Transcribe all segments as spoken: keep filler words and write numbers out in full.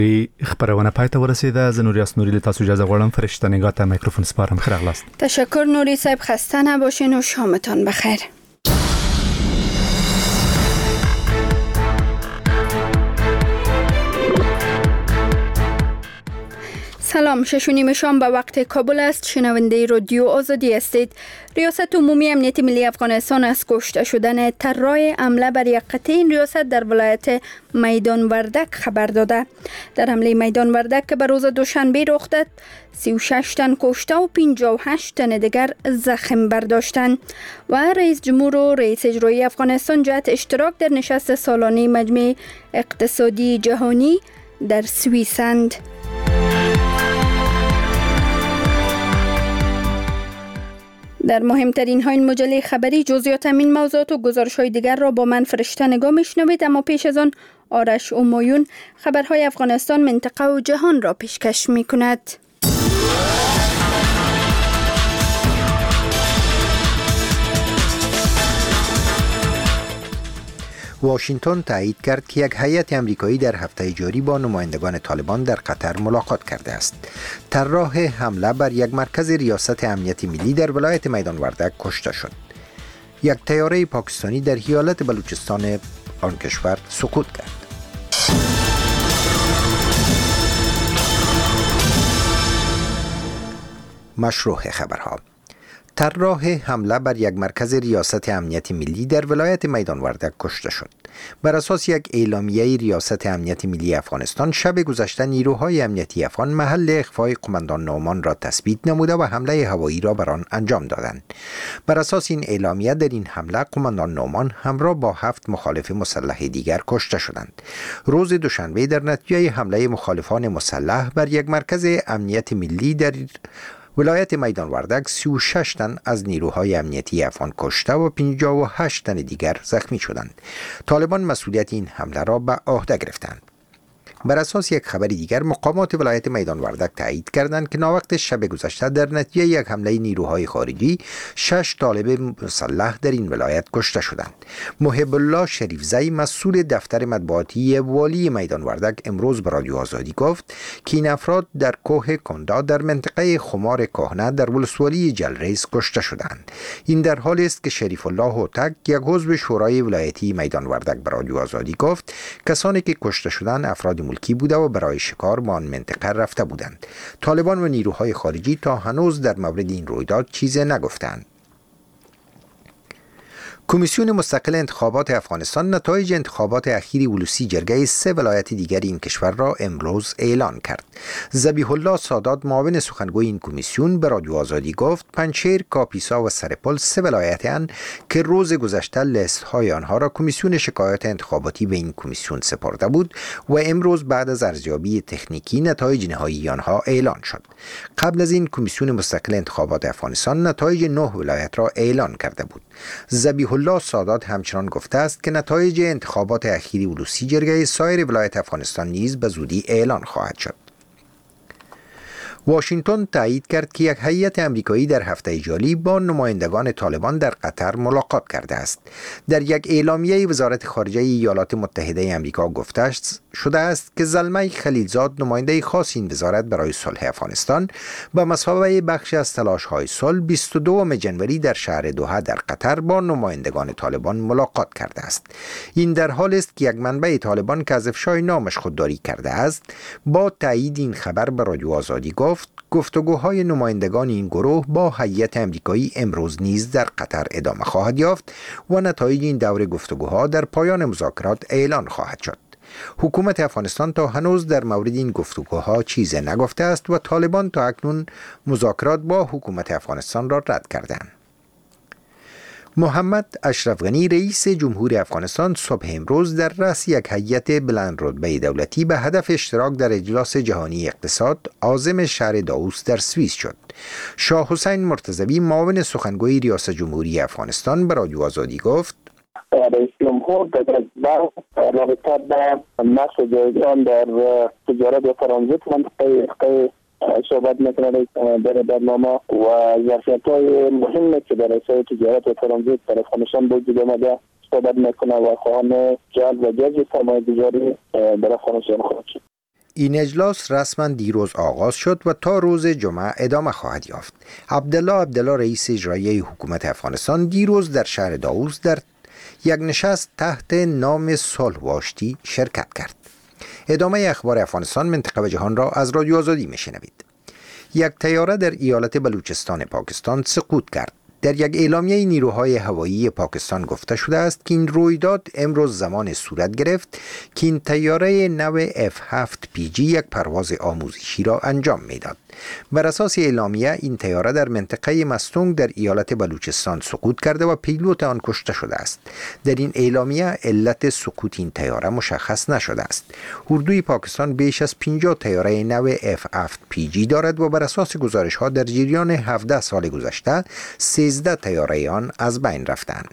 خبرونه پای ته ورسیده. زه نوریاس نوری له تاسو اجازه غواړم فرشته نگاه ته میکروفون سپارم. خیر اغلاست. تشکر نوری صاحب، خسته نباشین و شامتان بخیر. سلام، شش و نیم شام به وقت کابل است. شنونده رادیو آزادی هستید. ریاست عمومی امنیت ملی افغانستان از کشته شدن طراح حمله بر یک قطعه این ریاست در ولایت میدان وردک خبر داده. در حمله میدان وردک که به روز دوشنبه رخ داد، سی و شش تن کشته و پنجاه و هشت تن دیگر زخم برداشتند و رئیس جمهور و رئیس اجرایی افغانستان جهت اشتراک در نشست سالانه مجمع اقتصادی جهانی در سوئیسند. در مهمترین های مجله خبری جزئیات این موضوعات و گزارش های دیگر را با من فرشته نگاه میشنوید، اما پیش از آن آرش امایون خبرهای افغانستان، منطقه و جهان را پیشکش می کند. واشنگتن تایید کرد که یک هیئت آمریکایی در هفته جاری با نمایندگان طالبان در قطر ملاقات کرده است. طراح حمله بر یک مرکز ریاست امنیت ملی در ولایت میدان وردک کشته شد. یک طیاره پاکستانی در ایالت بلوچستان آن کشور سقوط کرد. مشروع خبرها. طراح حمله بر یک مرکز ریاست امنیت ملی در ولایت میدان وردک کشته شد. بر اساس یک اعلامیه ریاست امنیت ملی افغانستان، شب گذشته نیروهای امنیتی افغان محل اخفای قماندان نعمان را تثبیت نموده و حمله هوایی را بر آن انجام دادند. بر اساس این اعلامیه در این حمله قماندان نعمان همراه با هفت مخالف مسلح دیگر کشته شدند. روز دوشنبه در نتیجه حمله مخالفان مسلح بر یک مرکز امنیت ملی در ولایت میدان وردک، سی و شش تن از نیروهای امنیتی افغان کشته و پنجاه و هشت تن دیگر زخمی شدند. طالبان مسئولیت این حمله را به عهده گرفتند. بر اساس یک خبر دیگر، مقامات ولایت میدان وردک تایید کردند که ناوقت شب گذشته در نتیجه یک حمله نیروهای خارجی شش طالب مسلح در این ولایت کشته شدند. محب الله شریفزی، مسئول دفتر مطبوعاتی والی میدان وردک، امروز به رادیو آزادی گفت که این افراد در کوه کندا در منطقه خمار کهنه در ولسوالی جلریز کشته شدند. این در حالی است که شریف الله هوتک، یک عضو شورای ولایتی میدان وردک، به رادیو آزادی گفت کسانی که کشته شدند افراد ملکی بوده و برای شکار به آن منطقه رفته بودند. طالبان و نیروهای خارجی تا هنوز در مورد این رویداد چیزی نگفتند. کمیسیون مستقل انتخابات افغانستان نتایج انتخابات اخیر ولوسی جرگه سه ولایت دیگر این کشور را امروز اعلان کرد. ذبیح الله سادات، معاون سخنگوی این کمیسیون، به رادیو آزادی گفت پنجشیر، کاپیسا و سرپل سه ولایت‌اند که روز گذشته لیست‌های آنها را کمیسیون شکایات انتخاباتی به این کمیسیون سپرده بود و امروز بعد از ارزیابی تکنیکی نتایج نهایی آنها اعلان شد. قبل از این کمیسیون مستقل انتخابات افغانستان نتایج نه ولایت را اعلان کرده بود. ذبیح الله سادات همچنان گفته است که نتایج انتخابات اخیری ولوسی جرگه سایر ولایت افغانستان نیز به زودی اعلان خواهد شد. واشنگتن تایید کرد که یک هیئت آمریکایی در هفته جاری با نمایندگان طالبان در قطر ملاقات کرده است. در یک اعلامیه وزارت خارجه ایالات متحده آمریکا گفته شده است که زلمه خلیلزاد، نماینده خاص این وزارت برای صلح افغانستان، به مثابه بخش از تلاش‌های صلح بیست و دوم ژانویه در شهر دوحه در قطر با نمایندگان طالبان ملاقات کرده است. این در حالی است که یک منبع طالبان که از افشای نامش خودداری کرده است، با تایید این خبر به رادیو آزادی گفت گفتگوهای نمایندگان این گروه با هیئت آمریکایی امروز نیز در قطر ادامه خواهد یافت و نتایج این دور گفتگوها در پایان مذاکرات اعلان خواهد شد. حکومت افغانستان تا هنوز در مورد این گفتگوها چیزی نگفته است و طالبان تا اکنون مذاکرات با حکومت افغانستان را رد کردند. محمد اشرف غنی، رئیس جمهور افغانستان، صبح امروز در رأس یک هیئت بلند رتبه دولتی به هدف اشتراک در اجلاس جهانی اقتصاد عازم شهر داووس در سوئیس شد. شاه حسین مرتضوی، معاون سخنگوی ریاست جمهوری افغانستان، به رادیو آزادی گفت رئیس جمهور در رابطه با نقش جایگزین در تجارت و ترانزیت منطقه صحبت میکنه در برنامه و ظرفیت‌های مهمی که در حوزه تجارت و ترانزیت در افغانستان وجود آمده صحبت میکنه و خواهان جلب و جذب سرمایه‌گذاری در افغانستان خواهد شد. این اجلاس رسما دیروز آغاز شد و تا روز جمعه ادامه خواهد یافت. عبدالله عبدالله رئیس اجرایی حکومت افغانستان دیروز در شهر داوود در یک نشست تحت نام صلح و آشتی شرکت کرد. ادامه اخبار افغانستان، منطقه و جهان را از رادیو آزادی میشنوید. یک طیاره در ایالت بلوچستان پاکستان سقوط کرد. در یک اعلامیه نیروهای هوایی پاکستان گفته شده است که این رویداد امروز زمان صورت گرفت که این طیاره نو اف هفت پی جی یک پرواز آموزشی را انجام میداد. بر اساس اعلامیه این طیاره در منطقه مستونگ در ایالت بلوچستان سقوط کرده و پیلوت آن کشته شده است. در این اعلامیه علت سقوط این طیاره مشخص نشده است. اردوی پاکستان بیش از پنجاه طیاره نو اف هفت پی جی دارد و بر اساس گزارش ها در جریان هفده سال گذشته سیزده طیاره آن از بین رفتند.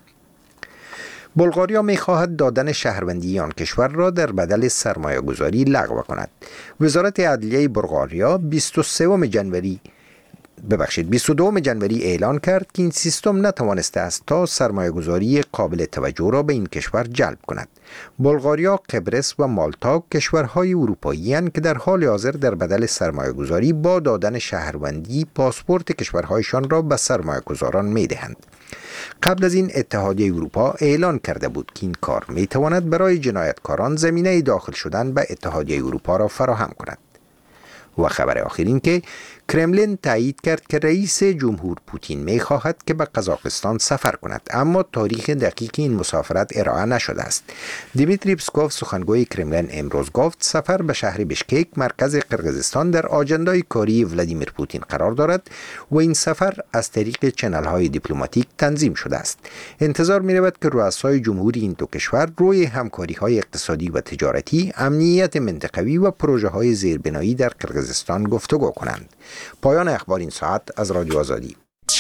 بلغاریا می‌خواهد دادن شهروندی آن کشور را در بدل سرمایه‌گذاری لغو کند. وزارت عدلیه بلغاریا بیست و سوم ژانویه ببخشید بیست و دوم ژانویه اعلان کرد که این سیستم نتوانسته است تا سرمایه‌گذاری قابل توجه را به این کشور جلب کند. بلغاریا، قبرس و مالتا کشورهای اروپایی اند که در حال حاضر در بدل سرمایه‌گذاری با دادن شهروندی پاسپورت کشورهایشان را به سرمایه‌گذاران می‌دهند. قبل از این اتحادیه اروپا اعلان کرده بود که این کار می‌تواند برای جنایتکاران زمینه داخل شدن به اتحادیه اروپا را فراهم کند. و خبر آخر این که کرملین تایید کرد که رئیس جمهور پوتین می‌خواهد که به قزاقستان سفر کند، اما تاریخ دقیق این مسافرت ارائه نشده است. دیمیتری پسکوف سخنگوی کرملین امروز گفت سفر به شهر بشکک مرکز قرقیزستان در آجندای کاری ولادیمیر پوتین قرار دارد و این سفر از طریق چنل‌های دیپلماتیک تنظیم شده است. انتظار می‌رود که رؤسای جمهوری این دو کشور روی همکاری‌های اقتصادی و تجارتی، امنیت منطقوی و پروژه‌های زیربنایی در قرقیزستان گفتگو کنند. پایان اخبار این ساعت از رادیو آزادی.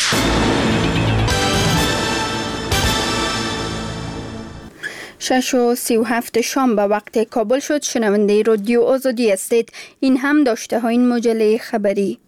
شش و سی و هفت شام به وقت کابل شد. شنونده رادیو آزادی هستید. این هم داشته ها این مجله خبری.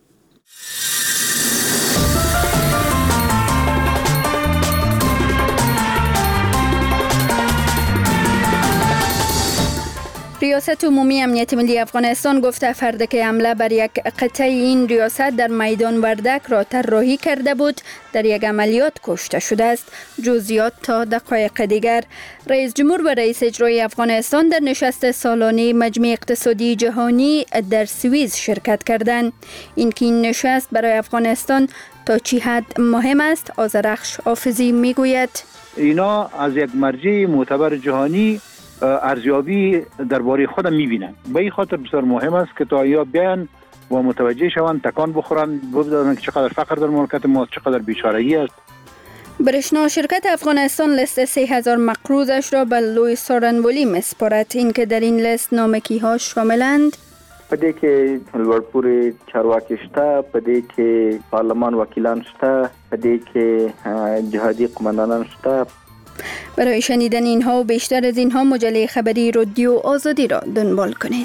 ریاست عمومی امنیت ملی افغانستان گفته فرد که حمله بر یک قطعه این ریاست در میدان وردک را طراحی کرده بود در یک عملیات کشته شده است. جزئیات تا دقایق دیگر. رئیس جمهور و رئیس اجرایی افغانستان در نشست سالانه مجمع اقتصادی جهانی در سوئیس شرکت کردند. این که این نشست برای افغانستان تا چه حد مهم است، آذرخش حافظی میگوید. اینا از یک مرجع معتبر جهانی ارزیابی درباره خودم میبینن. به این خاطر بسیار مهم است که تا یا بیان و متوجه شوند، تکان بخورن، ببینن که چقدر فقر در مملکت ما، چقدر بیچارگی است. برشنا شرکت افغانستان لیست سه هزار مقروضش را به لوی سارنبولی مسپارد. این که در این لیست نامکی ها شاملند: پدې کې لوړپوړي چارواکي شته، پدې کې پارلمان وکیلان شته، پدې کې جهادي قماندانان شته. برای شنیدن اینها و بیشتر از اینها مجله خبری رادیو آزادی را دنبال کنید.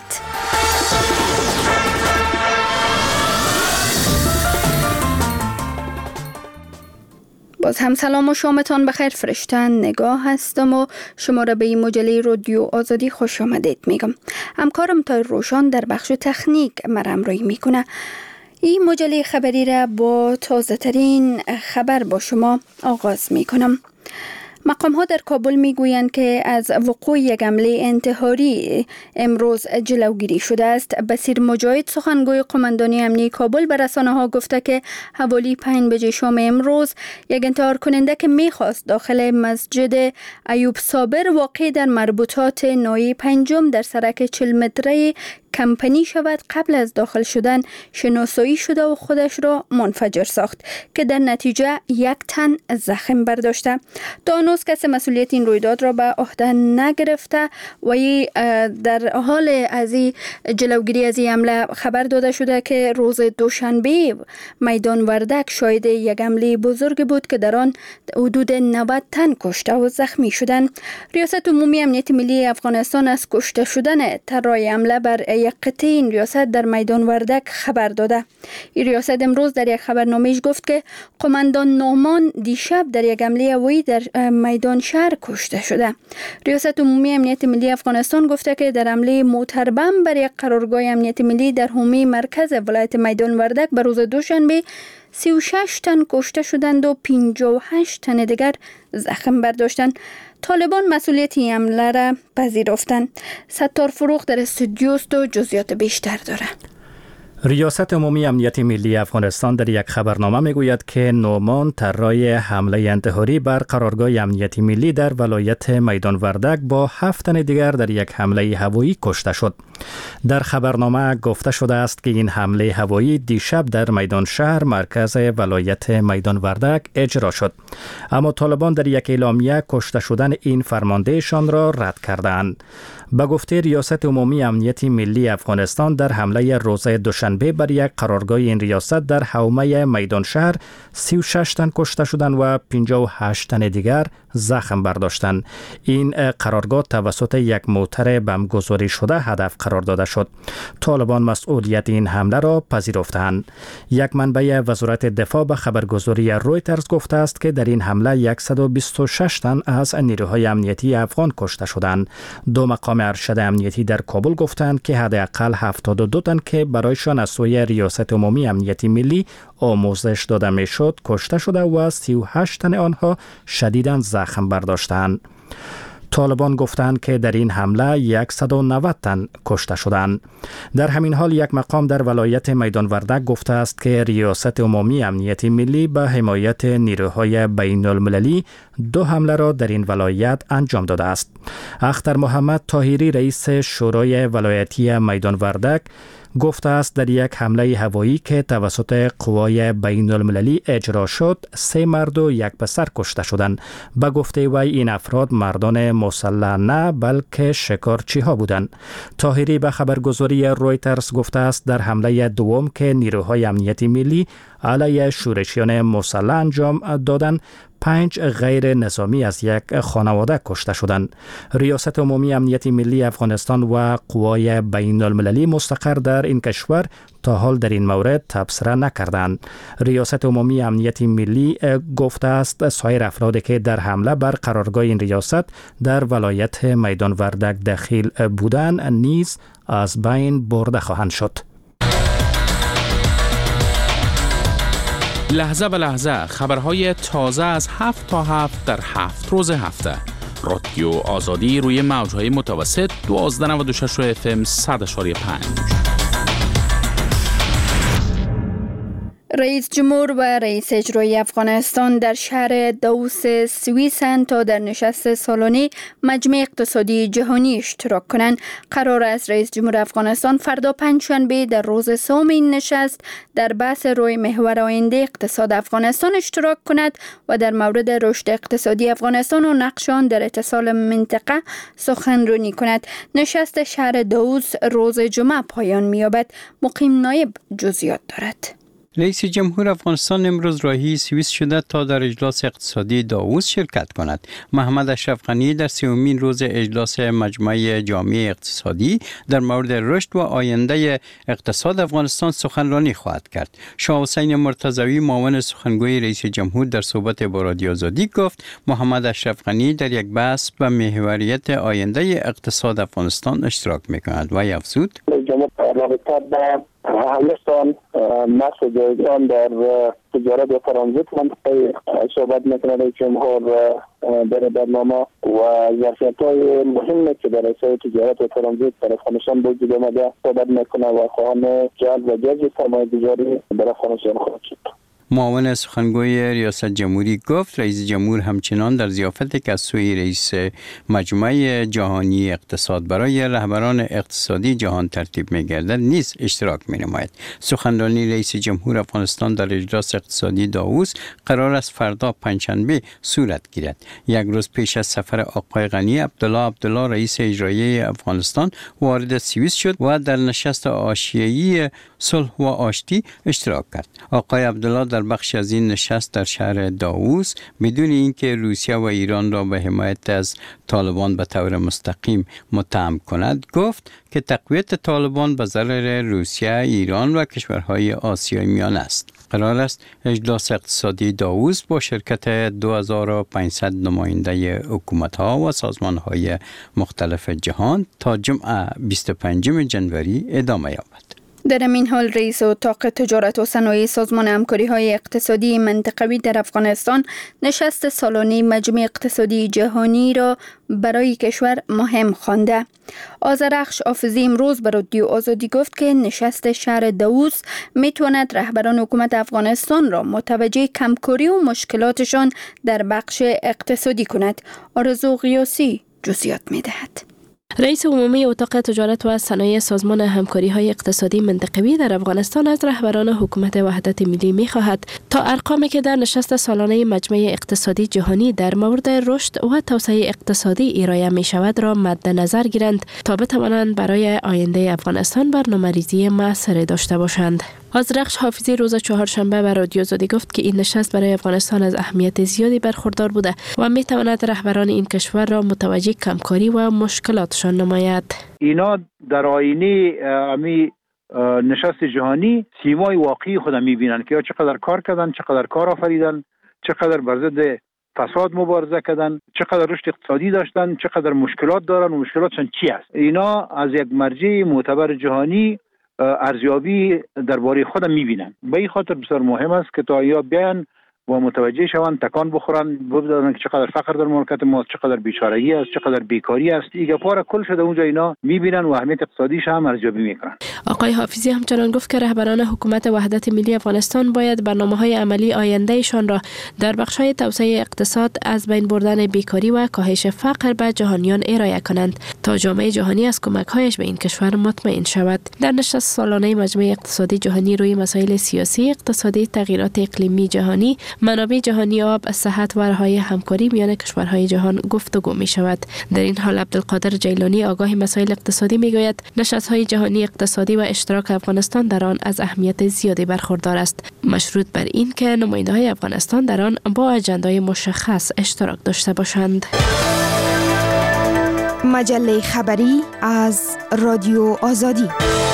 باز هم سلام و شامتان بخیر. فرشتن نگاه هستم و شما را به این مجله رادیو آزادی خوش آمدید میگم. همکارم تای روشان در بخش تکنیک مرا همراهی میکنه. این مجله خبری را با تازه ترین خبر با شما آغاز میکنم. مقام ها در کابل می گویند که از وقوع یک حمله انتحاری امروز جلوگیری شده است. بصیر مجاهد سخنگوی قماندانی امنیتی کابل به رسانه ها گفته که حوالی پنج بجه شام امروز یک انتحار کننده که می خواست داخل مسجد ایوب صابر واقع در مربوطات ناحیه پنجم در سرک چهل متره کمپنی شود، قبل از داخل شدن شناسایی شده و خودش را منفجر ساخت که در نتیجه یک تن زخم برداشته. تا هنوز کسی مسئولیت این رویداد را به عهده نگرفته و در حال از این جلوگیری از این حمله خبر داده شده که روز دوشنبه میدان وردک شاهد یک حمله بزرگ بود که در آن حدود نود تن کشته و زخمی شدند. ریاست عمومی امنیت ملی افغانستان از کشته شدن طراح حمله بر یک قطعه این ریاست در میدان وردک خبر داده. این ریاست امروز در یک خبرنامه‌اش گفت که قماندان نعمان دیشب در یک حمله هوایی در میدان شهر کشته شده. ریاست عمومی امنیت ملی افغانستان گفته که در حمله موتر بم بر یک قرارگاه امنیت ملی در حومه مرکز ولایت میدان وردک به روز دوشنبه سی و شش تن کشته شدند و پنجاه و هشت تن دیگر زخم برداشتند. طالبان مسئولیت این حمله را پذیرفتند. ستار فروغ در استودیو است و جزئیات بیشتر داره. ریاست عمومی امنیت ملی افغانستان در یک خبرنامه میگوید که نعمان طراح حمله انتحاری بر قرارگاه امنیتی ملی در ولایت میدان وردک با هفت تن دیگر در یک حمله هوایی کشته شد. در خبرنامه گفته شده است که این حمله هوایی دیشب در میدان شهر مرکز ولایت میدان وردک اجرا شد، اما طالبان در یک اعلامیه کشته شدن این فرماندهشان را رد کردند. به گفته ریاست عمومی امنیت ملی افغانستان در حمله روز دوشنبه بر یک قرارگاه این ریاست در حومه میدان شهر سی و شش تن کشته شدند و پنجاه و هشت تن دیگر زخم برداشتند. این قرارگاه توسط یک موتر بمبگذاری شده هدف قرار داده شد. طالبان مسئولیت این حمله را پذیرفتند. یک منبع وزارت دفاع به خبرگزاری رویترز گفته است که در این حمله صد و بیست و شش تن از نیروهای امنیتی افغان کشته شدند. دو مقام ارشد امنیتی در کابل گفتند که حداقل هفتاد و دو تن که برایشان از سوی ریاست عمومی امنیتی ملی آموزش داده میشد کشته شده و سی و هشت تن آنها شدیداً زخم برداشتند. طالبان گفتند که در این حمله صد و نود تن کشته شدند. در همین حال یک مقام در ولایت میدان وردک گفته است که ریاست عمومی امنیت ملی به حمایت نیروهای بین المللی دو حمله را در این ولایت انجام داده است. اختر محمد طاهری رئیس شورای ولایتی میدان وردک گفته است در یک حمله هوایی که توسط قوای بین المللی اجرا شد سه مرد و یک پسر کشته شدند. به گفته وی این افراد مردان مسلح نه بلکه شکارچی ها بودند. طاهری به خبرگزاری رویترز گفته است در حمله دوم که نیروهای امنیتی ملی علیه شورشیان مسلح انجام دادند پنج غیر نظامی از یک خانواده کشته شدند. ریاست عمومی امنیت ملی افغانستان و قوای بین المللی مستقر در این کشور تا حال در این مورد تبصره نکردند. ریاست عمومی امنیت ملی گفته است سایر افرادی که در حمله بر قرارگاه این ریاست در ولایت میدان وردک دخیل بودند نیز از بین برده خواهند شد. لحظه به لحظه خبرهای تازه از هفت تا هفت در هفت روز هفته. رادیو آزادی روی موجهای متوسط دوازده نود و شش اف ام صد و پنج. رئیس جمهور و رئیس اجرایی افغانستان در شهر داووس سوئیسند تا در نشست سالانه مجمع اقتصادی جهانی اشتراک کنند. قرار است رئیس جمهور افغانستان فردا پنجشنبه در روز سوم این نشست در بحث روی محور آینده اقتصاد افغانستان اشتراک کند و در مورد رشد اقتصادی افغانستان و نقش آن در اتصال منطقه سخنرانی کند. نشست شهر داووس روز جمعه پایان می‌یابد. مقیم نایب جزئیات دارد. رئیس جمهور افغانستان امروز راهی سوئیس شده تا در اجلاس اقتصادی داووس شرکت کند. محمد اشرف غنی در سومین روز اجلاس مجمع جامع اقتصادی در مورد رشد و آینده اقتصاد افغانستان سخنرانی خواهد کرد. شاه حسین مرتضوی معاون سخنگوی رئیس جمهور در صحبت با رادیو آزادی گفت محمد اشرف غنی در یک بحث به محوریت آینده اقتصاد افغانستان اشتراک می‌کند و افزود افغانستان نقش جایگزین در تجارت و ترانزیت منطقه صحبت میکنه رئیس جمهور در برنامه و ظرفیت‌های مهمی که در حوزه تجارت و ترانزیت در افغانستان وجود آمده صحبت میکنه و خواهان جلب و جذب سرمایه‌گذاری در افغانستان خواهد شد. معاون سخنگوی ریاست جمهوری گفت رئیس جمهور همچنان در ضیافتی که از سوی رئیس مجمع جهانی اقتصاد برای رهبران اقتصادی جهان ترتیب می‌گردد نیز اشتراک می‌نماید. سخنرانی رئیس جمهور افغانستان در اجلاس اقتصادی داووس قرار است فردا پنجشنبه صورت گیرد. یک روز پیش از سفر آقای غنی، عبدالله عبدالله رئیس اجرایی افغانستان وارد سوئیس شد و در نشست حاشیه‌ای صلح و آشتی اشتراک کرد. آقای عبدالله در بخش از این نشست در شهر داووس بدون اینکه روسیه و ایران را به حمایت از طالبان به طور مستقیم متهم کند، گفت که تقویت طالبان به ضرر روسیه، ایران و کشورهای آسیای میانه است. قرار است اجلاس اقتصادی داووس با شرکت دو هزار و پانصد نماینده حکومت‌ها و سازمان‌های مختلف جهان تا جمعه بیست و پنجم جنوری ادامه یابد. در این حال رئیس اتاق تجارت و صنایع سازمان همکاری‌های اقتصادی منطقوی در افغانستان نشست سالانه مجمع اقتصادی جهانی را برای کشور مهم خوانده. آذرخش حافظی امروز به رادیو آزادی گفت که نشست شهر داووس میتواند رهبران حکومت افغانستان را متوجه کمکاری و مشکلاتشان در بخش اقتصادی کند. آرزو غیاسی جزئیات می‌دهد. رئیس عمومی اتاق تجارت و صنایع سازمان همکاری‌های اقتصادی منطقوی در افغانستان از رهبران حکومت وحدت ملی می‌خواهد تا ارقامی که در نشست سالانه مجمع اقتصادی جهانی در مورد رشد و توسعه اقتصادی ارائه می‌شود را مد نظر گیرند تا بتوانند برای آینده افغانستان برنامه‌ریزی موثر داشته باشند. آذرخش حافظی روز چهارشنبه به رادیو آزادی گفت که این نشست برای افغانستان از اهمیت زیادی برخوردار بوده و می‌تواند رهبران این کشور را متوجه کمکاری و مشکلاتشان نماید. اینا در آینه امی نشست جهانی سیمای واقعی خود می‌بینند که چقدر کار کردن، چقدر کار آفریدن، چقدر بر ضد فساد مبارزه کردن، چقدر رشد اقتصادی داشتن، چقدر مشکلات دارن و مشکلاتشون چی است. اینا از یک مرجع معتبر جهانی ارزیابی درباره خودم میبینن. به این خاطر بسیار مهم است که تا یا بیان و متوجه شوند، تکان بخورن، ببینن که چقدر فقر در مملکت ما، چقدر بیچارگی است، چقدر بیکاری است. این گپا کل شده اونجا اینا میبینن و اهمیت اقتصادیش هم ارزیابی میکنن. آقای حافظی همچنان گفت که رهبران حکومت وحدت ملی افغانستان باید برنامه‌های عملی آیندهشان را در بخش‌های توسعه اقتصاد، از بین بردن بیکاری و کاهش فقر به جهانیان ارائه کنند تا جامعه جهانی از کمک‌هایش به این کشور مطمئن شود. در نشست سالانه مجمع اقتصادی جهانی روی مسائل سیاسی، اقتصادی، تغییرات اقلیمی جهانی، منابع جهانی آب، صحت و راه‌های همکاری میان کشورهای جهان گفتگو می شود. در این حال عبدالقادر جیلانی آگاه مسائل اقتصادی می گوید نشست‌های جهانی اقتصادی و اشتراک افغانستان در آن از اهمیت زیادی برخوردار است، مشروط بر این که نماینده‌های افغانستان در آن با اجندای مشخص اشتراک داشته باشند. مجله خبری از رادیو آزادی.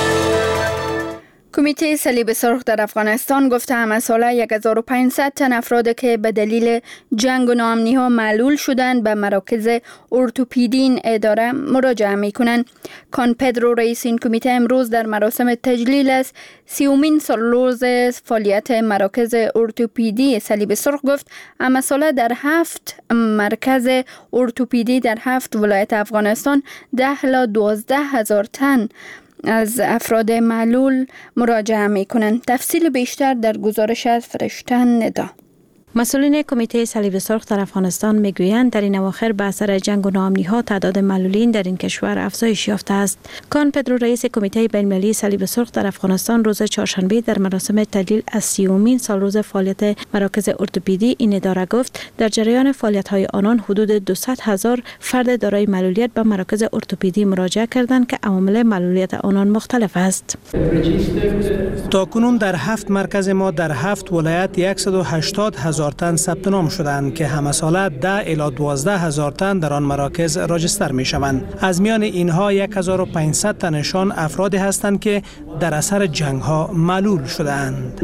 کمیته صلیب سرخ در افغانستان گفته همه ساله هزار و پانصد تن افراد که به دلیل جنگ و ناامنی‌ها معلول شدند به مراکز ارتوپدی این اداره مراجعه می‌کنند. کان پدرو رئیس این کمیته امروز در مراسم تجلیل از سیومین سالروز فعالیت مراکز ارتوپدی صلیب سرخ گفت همه ساله در هفت مرکز ارتوپدی در هفت ولایت افغانستان ده الی دوازده هزار تن از افراد معلول مراجعه می کنند. تفصیل بیشتر در گزارش از فرشته ندا. مسئولین کمیته صلیب سرخ در افغانستان میگویند در این اواخر به اثر جنگ و ناامنی‌ها تعداد معلولین در این کشور افزایش یافته است. کان پدرو رئیس کمیته بین‌المللی صلیب سرخ در افغانستان روز چهارشنبه در مراسم تجلیل از سیومین سالروز فعالیت مراکز ارتوپدی این اداره گفت در جریان فعالیت‌های آنان حدود دویست هزار فرد دارای معلولیت به مراکز ارتوپدی مراجعه کردند که عوامل معلولیت آنان مختلف است. تاکنون در هفت مرکز ما در هفت ولایت صد و هشتاد هزار تن ثبت نام شدند که همه ساله ده الی دوازده هزار تن در آن مراکز راجستر می شوند. از میان اینها هزار و پانصد تنشان افرادی هستند که در اثر جنگ ها معلول شدند.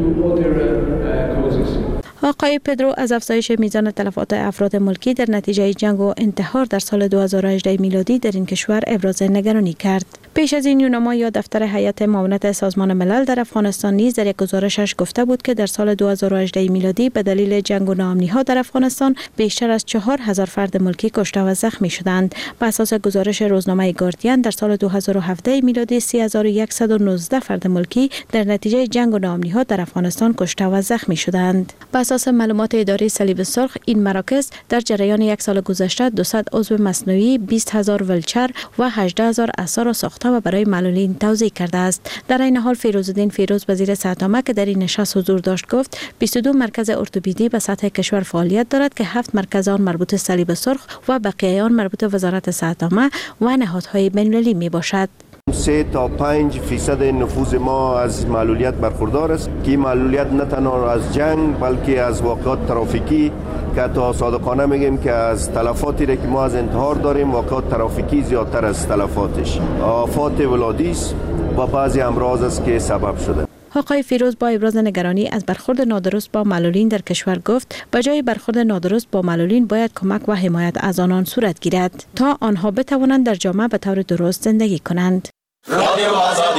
آقای پدرو از افزایش میزان تلفات افراد ملکی در نتیجه جنگ و انتحار در سال دو هزار و هجده میلادی در این کشور ابراز نگرانی کرد. پیش از این یونما یا دفتر هیئت معاونت سازمان ملل در افغانستان نیز در یک گزارشش گفته بود که در سال دو هزار و هجده میلادی به دلیل جنگ و ناامنی‌ها در افغانستان بیشتر از چهار هزار فرد ملکی کشته و زخمی شدند. بر اساس گزارش روزنامه گاردین در سال دو هزار و هفده میلادی سه هزار و صد و نوزده فرد ملکی در نتیجه جنگ و ناامنی‌ها در افغانستان کشته و زخمی شدند. بر اساس معلومات اداره صلیب سرخ این مراکز در جریان یک سال گذشته دویست عضو مصنوعی، بیست هزار ولچر و هجده هزار عصا را ساخته و برای معلولین توزیع کرده است. در این حال فیروزالدین فیروز وزیر صحت عامه که در این نشست حضور داشت گفت بیست و دو مرکز ارتوپدی به سطح کشور فعالیت دارد که هفت مرکز آن مربوط صلیب سرخ و بقیه آن مربوط وزارت صحت عامه و نهادهای بین‌المللی می باشد. سه تا پنج فیصد نفوذ ما از معلولیت برخوردار است که این معلولیت نه تنها از جنگ بلکه از واقعات ترافیکی که تا صادقانه میگیم که از تلفاتی را که ما از انتحار داریم واقعات ترافیکی زیادتر از تلفاتش. آفات ولادی است و بعضی امراض است که سبب شده. آقای فیروز با ابراز نگرانی از برخورد نادرست با معلولین در کشور گفت به جای برخورد نادرست با معلولین باید کمک و حمایت از آنان صورت گیرد تا آنها بتوانند در جامعه به طور درست زندگی کنند. رادیو آزادی.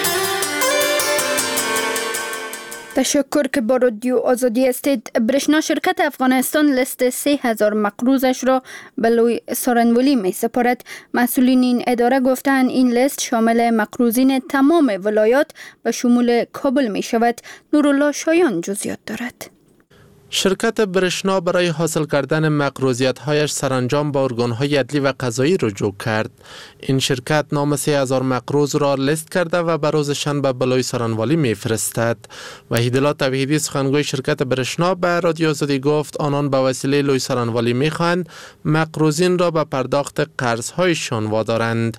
تشکر که با رادیو آزادی هستید. برشنا شرکت افغانستان لیست سه هزار مقروضش را به لوی سارنولی می سپارد. مسئولین این اداره گفتند این لیست شامل مقروضین تمام ولایات و شمول کابل می شود. نورالله شایان جزئیات دارد. شرکت برشنا برای حاصل کردن مقروضیت‌هایش سرانجام با ارگان‌های عدلی و قضایی رجوع کرد. این شرکت نام سه هزار مقروض را لیست کرده و به روز شنبه به لوی سارنوالی می‌فرستد. وحیدالله توحیدی سخنگوی شرکت برشنا به رادیو آزادی گفت آنان به وسیله لوی سارنوالی می‌خواهند مقروضین را به پرداخت قرض‌هایشان وادارند.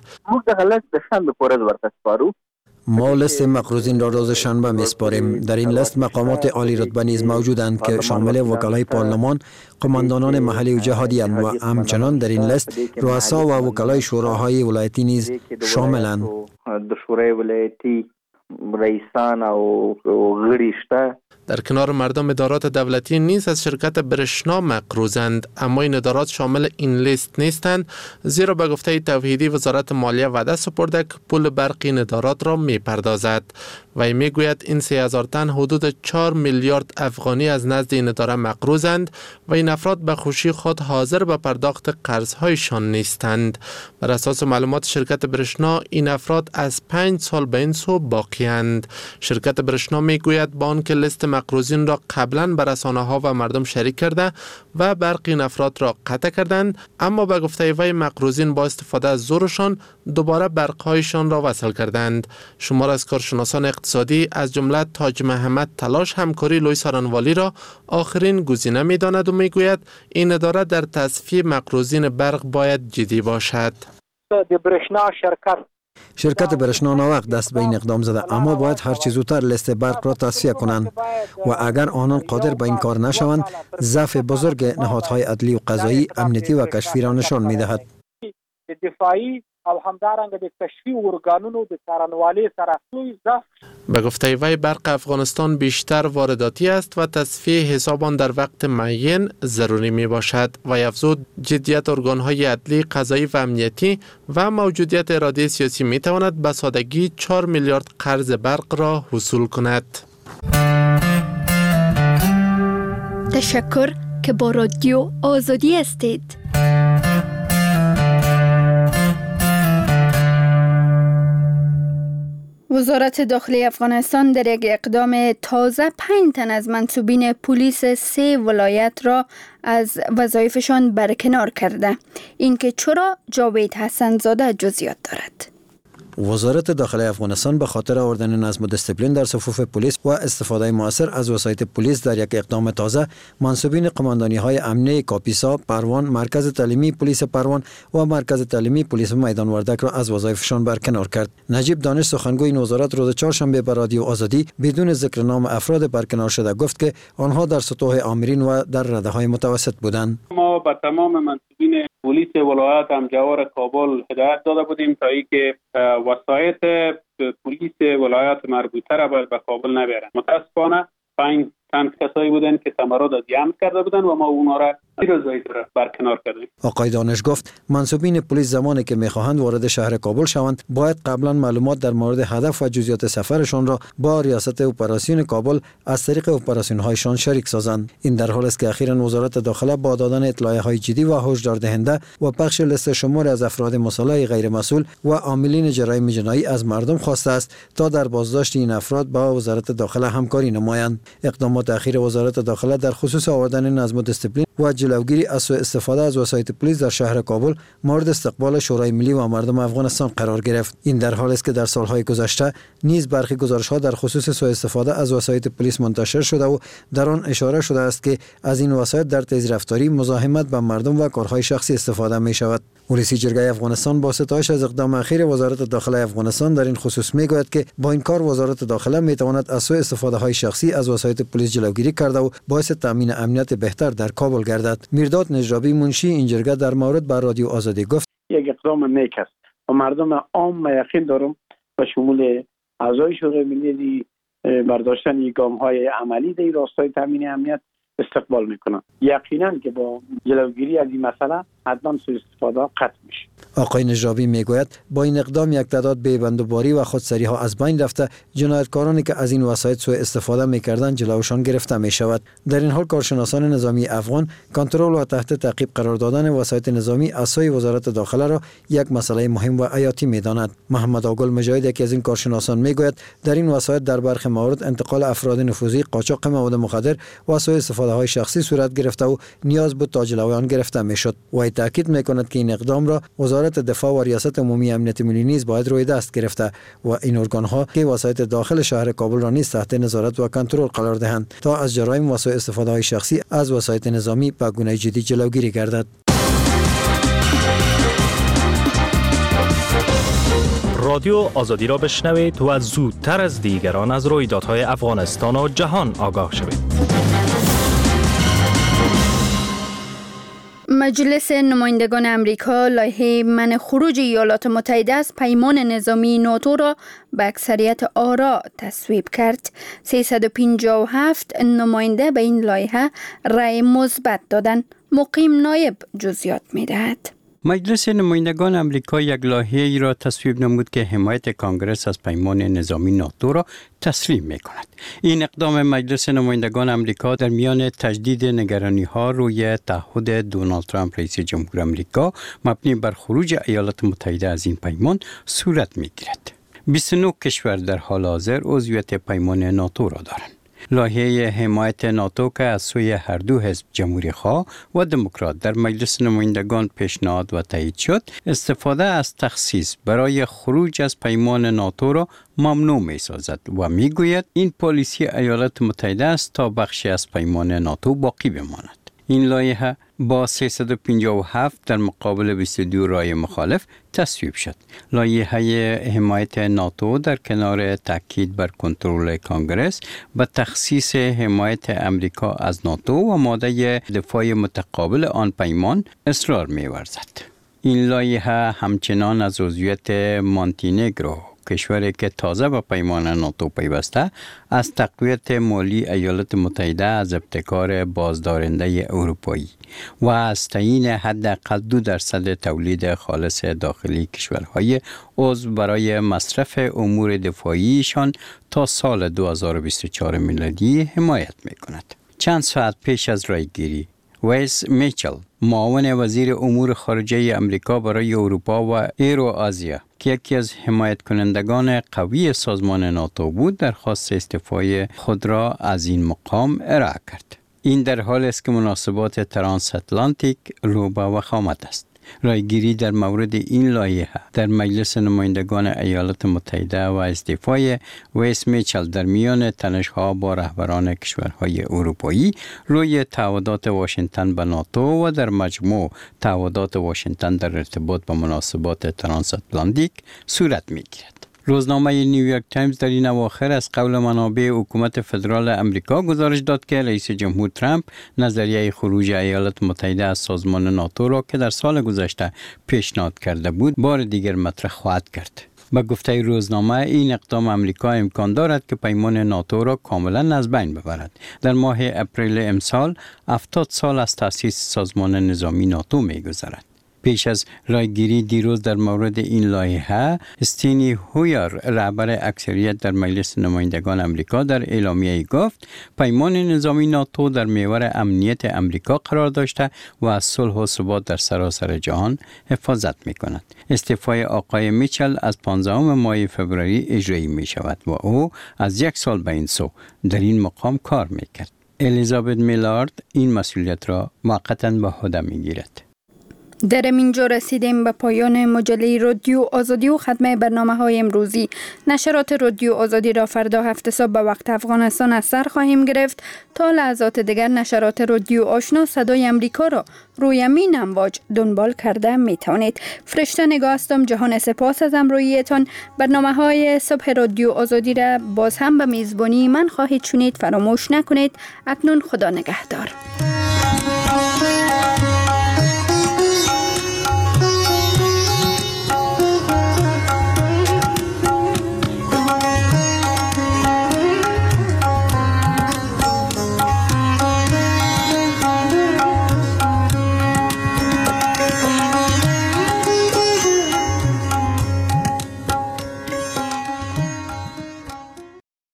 ما لیست مقروضین را روز شنبه میسپاریم. در این لیست مقامات عالی رتبه نیز موجودند که شامل وکلای پارلمان، قماندانان محلی و جهادی اند و همچنان در این لیست رؤسا و وکلای شوراهای ولایتی نیز شاملند. در شورای ولایتی رئیسان و غړي شته. در کنار مردم ادارات دولتی نیز از شرکت برشنا مقروضند، اما این ادارات شامل این لیست نیستند، زیرا به گفته توحیدی وزارت مالیه وعده سپرده که پول برق این ادارات را می پردازد. و می گوید این سه هزار تن حدود چهار میلیارد افغانی از نزد این اداره مقروضند و این افراد به خوشی خود حاضر به پرداخت قرضهایشان نیستند. بر اساس معلومات شرکت برشنا این افراد از پنج سال به این سو باقی‌اند. شرکت برشنا می گوید با آنکه لیست مقروضین را قبلا بر رسانه‌ها و مردم شریک کرده و برخی این افراد را قطع کردند، اما به گفته وی مقروضین با استفاده از زورشان دوباره برق‌هایشان را وصل کردند. شمار از کارشناسان اقتصادی از جمله تاج محمد تلاش همکاری لوی سارنوالی را آخرین گزینه می‌داند و می‌گوید این اداره در تصفیه مقروضین برق باید جدی باشد. شرکت شرکت برشنا ناوقت دست به این اقدام زده، اما باید هر چه زودتر لیست برق را تصفیه کنند و اگر آنان قادر به این کار نشوند ضعف بزرگ نهادهای عدلی و قضایی، امنیتی و کشفی را نشان می‌دهد. دفاعی او همدارنګه د کشفي ارګانونو د څارنوالۍ سره لوی ضعف. به گفته وی برق افغانستان بیشتر وارداتی است و تصفیه حساب آن در وقت معین ضروری می باشد و افزود جدیت ارگان‌های عدلی، قضایی و امنیتی و موجودیت اراده سیاسی می تواند به سادگی چهار میلیارد قرض برق را حصول کند. تشکر که با رادیو آزادی هستید. وزارت داخلی افغانستان در یک اقدام تازه پنج تن از منصوبین پلیس سه ولایت را از وظایفشان برکنار کرده. اینکه چرا جاوید حسن زاده جزئیات دارد. وزارت داخلی افغانستان به خاطر آوردن نظم و دیسپلین در صفوف پلیس و استفاده مؤثر از وسایط پلیس در یک اقدام تازه منصوبین قماندانی های امنیه کاپیسا، پروان، مرکز تعلیمی پلیس پروان و مرکز تعلیمی پلیس میدان وردک را از وظایفشان برکنار کرد. نجیب دانش سخنگوی این وزارت روز چهارشنبه به رادیو آزادی بدون ذکر نام افراد برکنار شده گفت که آنها در سطوح آمرین و در رده های متوسط بودند. ما به تمام منصوبین پلیس ولایت همجوار کابل هدایت داده بودیم تا اینکه وسایط پلیس ولایت مربوطه را به کابل نبرند. متاسفانه پنج تن کسایی بودند که تمرد جمع کرده بودند و ما اونا را روزایی را برکنار کردیم. آقای دانش گفت منصوبین پلیس زمانی که میخواهند وارد شهر کابل شوند باید قبلا معلومات در مورد هدف و جزئیات سفرشان را با ریاست اپراسیون کابل از طریق اپراسیون هایشان شریک سازند. این در حالی است که اخیراً وزارت داخله با دادن اطلاع های جدی و هشدار دهنده و پخش لیست شماری از افراد مسلح غیر مسئول و عاملین جرایم جنایی از مردم خواسته است تا در بازداشت این افراد با وزارت داخله همکاری نمایند. اقدامات اخیر وزارت داخله در خصوص آوردن نظم و دیسپلین و جلوگیری از سوء استفاده از وسایط پلیس در شهر کابل مورد استقبال شورای ملی و مردم افغانستان قرار گرفت. این در حالی است که در سالهای گذشته نیز برخی گزارش‌ها در خصوص سوء استفاده از وسایط پلیس منتشر شده و در آن اشاره شده است که از این وسایط در تیزرفتاری، مزاحمت به مردم و کارهای شخصی استفاده می شود. رئیس جرگه افغانستان با ستایش از اقدام اخیر وزارت داخله افغانستان در این خصوص می گوید که با این کار وزارت داخله می تواند از سوء استفاده های شخصی از وسایط پلیس جلوگیری کرده و باعث تامین امنیت بهتر در کابل گردد. میرداد نجرابی منشی این جرگه در مورد بر رادیو آزادی گفت: یک اقدام نیک است و مردم عام یقین دارم به شمول اعضای شورای ملی برداشتن گام های عملی در راستای تامین امنیت استقبال میکنن. یقینا که با جلوگیری از این مسئله حتما سوء استفاده قطع میشه. آقای نجرابی میگوید با این اقدام یک تعداد بی‌بندوباری و خودسری ها از بین رفته، جنایتکارانی که از این وسایط سوء استفاده میکردند جلوشان گرفته می شود. در این حال کارشناسان نظامی افغان کنترل و تحت تعقیب قرار دادن وسایط نظامی از سوی وزارت داخله را یک مسئله مهم و حیاتی میداند. محمد آگل مجاهد یکی از این کارشناسان میگوید در این وسایط در برخی موارد انتقال افراد نفوذی، قاچاق مواد مخدر و سوء استفاده های شخصی صورت گرفته و نیاز بود تا جلوی آن گرفته میشد. و تاکید میکند که این اقدام را وزارت دفاع و ریاست عمومی امنیت ملی نیز باید روی دست گرفته و این ارگان ها که وسایط داخل شهر کابل را نیز تحت نظارت و کنترل قرار دهند تا از جرایم و سوء استفاده های شخصی از وسایط نظامی به گونه جدی جلوگیری گردد. رادیو آزادی را بشنوید و زودتر از دیگران از رویدادهای افغانستان و جهان آگاه شوید. مجلس نمایندگان امریکا لایحه منع خروج ایالات متحده از پیمان نظامی ناتو را به اکثریت آرا تصویب کرد. سیصد و پنجاه و هفت نماینده به این لایحه رأی مثبت دادند. مقیم نایب جزئیات می‌دهد. مجلس نمایندگان امریکا یک لایحه‌ای را تصویب نمود که حمایت کانگرس از پیمان نظامی ناتو را تسلیم می‌کند. این اقدام مجلس نمایندگان امریکا در میان تجدید نگرانی‌ها روی تعهد دونالد ترامپ رئیس جمهور امریکا مبنی بر خروج ایالات متحده از این پیمان صورت می‌گیرد. بیست و نه کشور در حال حاضر عضویت پیمان ناتو را دارند. لایحه حمایت ناتو که از سوی هر دو حزب جمهوری خواه و دموکرات در مجلس نمایندگان پیشنهاد و تایید شد، استفاده از تخصیص برای خروج از پیمان ناتو را ممنوع می سازد و می گوید این پالیسی ایالات متحده است تا بخشی از پیمان ناتو باقی بماند. این لایحه با سیصد و پنجاه و هفت در مقابل بیست و دو رای مخالف تصویب شد. لایحه حمایت ناتو در کنار تاکید بر کنترل کانگرس به تخصیص حمایت امریکا از ناتو و ماده دفاع متقابل آن پیمان اصرار می‌ورزد. این لایحه همچنان از عضویت مونتینگرو، کشوری که تازه به پیمان ناتو پیوسته، از تقویت مالی ایالات متحده از ابتکار بازدارنده اروپایی و از تعیین حداقل دو درصد تولید خالص داخلی کشورهای عضو برای مصرف امور دفاعیشان تا سال دو هزار و بیست و چهار میلادی حمایت می‌کند. چند ساعت پیش از رایگیری، ویس میچل، معاون وزیر امور خارجه امریکا برای اروپا و ایرو آزیا که یکی از حمایت کنندگان قوی سازمان ناتو بود، درخواست استعفای خود را از این مقام ارائه کرد. این در حالی است که مناسبات ترانس اتلانتیک رو به وخامت است. رایگیری در مورد این لایحه در مجلس نمایندگان ایالات متحده و استعفای ویس میچل در میان تنش‌ها با رهبران کشورهای اروپایی روی تعهدات واشنگتن به ناتو و در مجموع تعهدات واشنگتن در ارتباط با مناسبات ترانس اتلانتیک صورت می‌گیرد. روزنامه نیویورک تایمز در این اواخر از قول منابع حکومت فدرال امریکا گزارش داد که رئیس جمهور ترامپ نظریه خروج ایالات متحده از سازمان ناتو را که در سال گذشته پیشنهاد کرده بود بار دیگر مطرح خواهد کرد. با گفته روزنامه این اقدام امریکا امکان دارد که پیمان ناتو را کاملا از بین ببرد. در ماه اپریل امسال هفتاد سال از تأسیس سازمان نظامی ناتو می‌گذرد. پیش از رایگیری دیروز در مورد این لایحه، استینی هویر، رهبر اکثریت در مجلس نمایندگان امریکا، در اعلامیه‌ای گفت پیمان نظامی ناتو در محور امنیت امریکا قرار داشته و از صلح و ثبات در سراسر جهان حفاظت می‌کند. استعفای آقای میچل از پانزدهم ماه فوریه اجرایی می‌شود و او از یک سال به این سو در این مقام کار می‌کرد. الیزابت میلارد این مسئولیت را موقتاً به عهده میگیرد. در اینجا رسیدیم به پایان مجله رادیو آزادی و ختم برنامه های امروزی. نشرات رادیو آزادی را فردا هفت صبح به وقت افغانستان از سر خواهیم گرفت. تا لحظات دیگر نشرات رادیو آشنا صدای امریکا را روی این امواج دنبال کرده می توانید. فرشته نگاه هستم. جهان سپاس از همراهیتان. برنامه های صبح رادیو آزادی را باز هم به میزبانی من خواهید شنید. فراموش نکنید. اکنون خدا نگهدار.